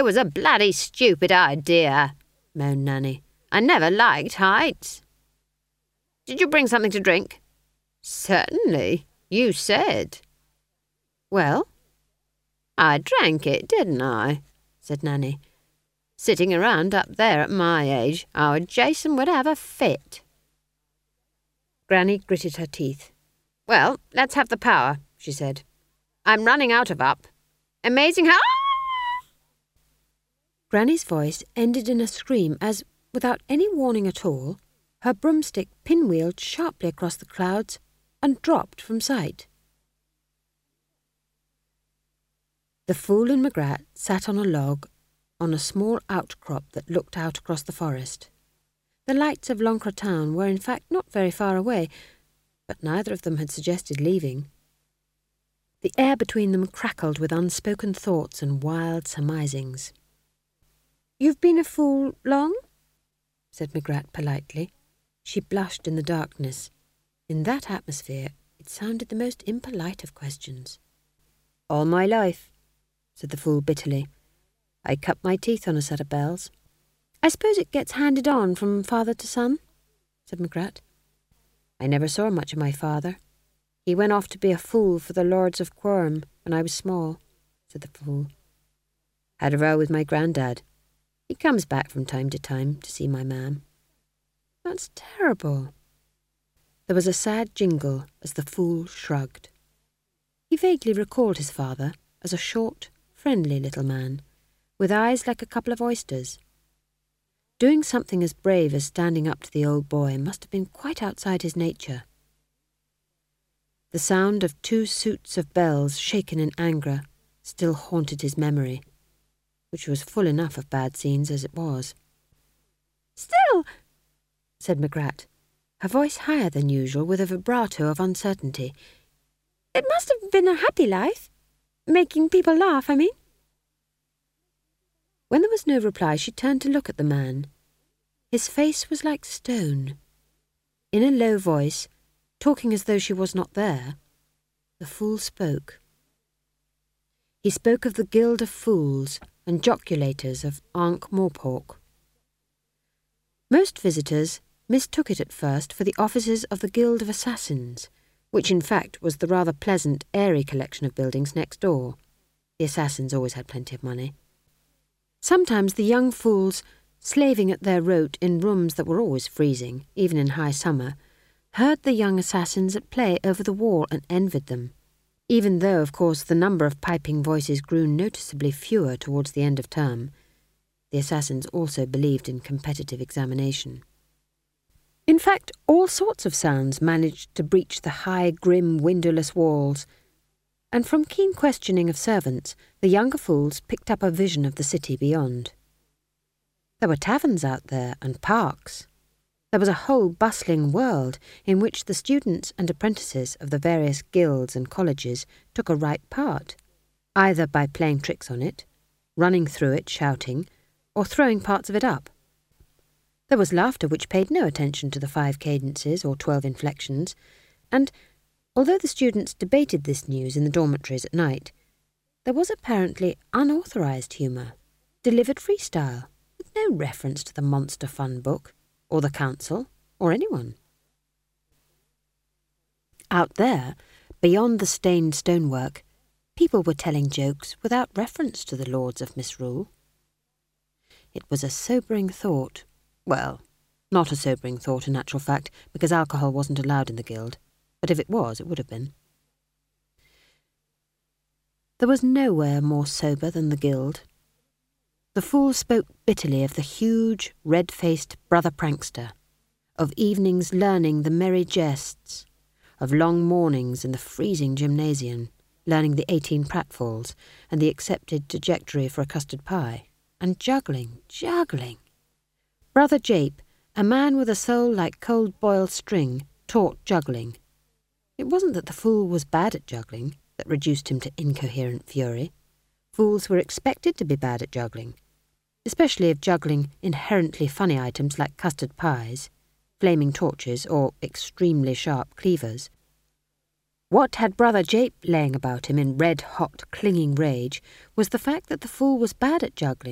was a bloody stupid idea," moaned Nanny. "I never liked heights." "Did you bring something to drink?" "Certainly. You said." "Well, I drank it, didn't I?" said Nanny. "Sitting around up there at my age, our Jason would have a fit." Granny gritted her teeth. "Well, let's have the power," she said. "I'm running out of up. Amazing how—" Granny's voice ended in a scream as, without any warning at all, her broomstick pinwheeled sharply across the clouds and dropped from sight. The Fool and Magrat sat on a log on a small outcrop that looked out across the forest. The lights of Loncre town were in fact not very far away, but neither of them had suggested leaving. The air between them crackled with unspoken thoughts and wild surmisings. "You've been a fool long?" said Magrat politely. She blushed in the darkness. In that atmosphere, it sounded the most impolite of questions. "All my life," said the Fool bitterly. "I cut my teeth on a set of bells." "I suppose it gets handed on from father to son?" said Magrat. "I never saw much of my father. He went off to be a fool for the Lords of Quorum when I was small," said the Fool. "Had a row with my grandad. He comes back from time to see my mam." "That's terrible." There was a sad jingle as the Fool shrugged. He vaguely recalled his father as a short, friendly little man, with eyes like a couple of oysters. Doing something as brave as standing up to the old boy must have been quite outside his nature. The sound of 2 suits of bells shaken in anger still haunted his memory, which was full enough of bad scenes as it was. "Still," said Magrat, her voice higher than usual with a vibrato of uncertainty, "it must have been a happy life. Making people laugh, I mean." When there was no reply, she turned to look at the man. His face was like stone. In a low voice, talking as though she was not there, the Fool spoke. He spoke of the Guild of Fools and Joculators of Ankh-Morpork. Most visitors mistook it at first for the offices of the Guild of Assassins, which in fact was the rather pleasant, airy collection of buildings next door. The assassins always had plenty of money. Sometimes the young fools, slaving at their rote in rooms that were always freezing, even in high summer, heard the young assassins at play over the wall and envied them, even though, of course, the number of piping voices grew noticeably fewer towards the end of term. The assassins also believed in competitive examination. In fact, all sorts of sounds managed to breach the high, grim, windowless walls, and from keen questioning of servants, the younger fools picked up a vision of the city beyond. There were taverns out there and parks. There was a whole bustling world in which the students and apprentices of the various guilds and colleges took a right part, either by playing tricks on it, running through it shouting, or throwing parts of it up. There was laughter which paid no attention to the 5 cadences or 12 inflections, and, although the students debated this news in the dormitories at night, there was apparently unauthorised humour, delivered freestyle, with no reference to the Monster Fun book, or the council, or anyone. Out there, beyond the stained stonework, people were telling jokes without reference to the Lords of Misrule. It was a sobering thought. Well, not a sobering thought in actual fact, because alcohol wasn't allowed in the guild, but if it was, it would have been. There was nowhere more sober than the guild. The Fool spoke bitterly of the huge, red-faced brother prankster, of evenings learning the merry jests, of long mornings in the freezing gymnasium, learning the 18 pratfalls and the accepted trajectory for a custard pie, and juggling. Brother Jape, a man with a soul like cold-boiled string, taught juggling. It wasn't that the Fool was bad at juggling that reduced him to incoherent fury. Fools were expected to be bad at juggling, especially if juggling inherently funny items like custard pies, flaming torches, or extremely sharp cleavers. What had Brother Jape laying about him in red-hot, clinging rage was the fact that the Fool was bad at juggling